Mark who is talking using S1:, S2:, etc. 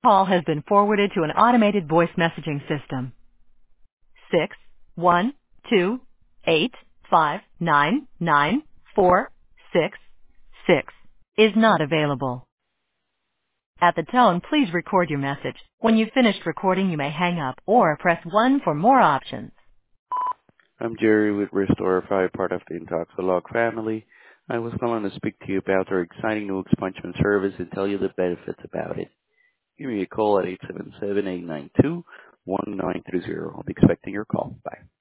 S1: Call has been forwarded to an automated voice messaging system. 61285994666 is not available. At the tone, please record your message. When you've finished recording, you may hang up or press 1 for more options.
S2: I'm Jerry with Restore 5, part of the Intoxilog family. I was calling to speak to you about our exciting new expungement service and tell you the benefits about it. Give me a call at 877-892-1930. I'll be expecting your call. Bye.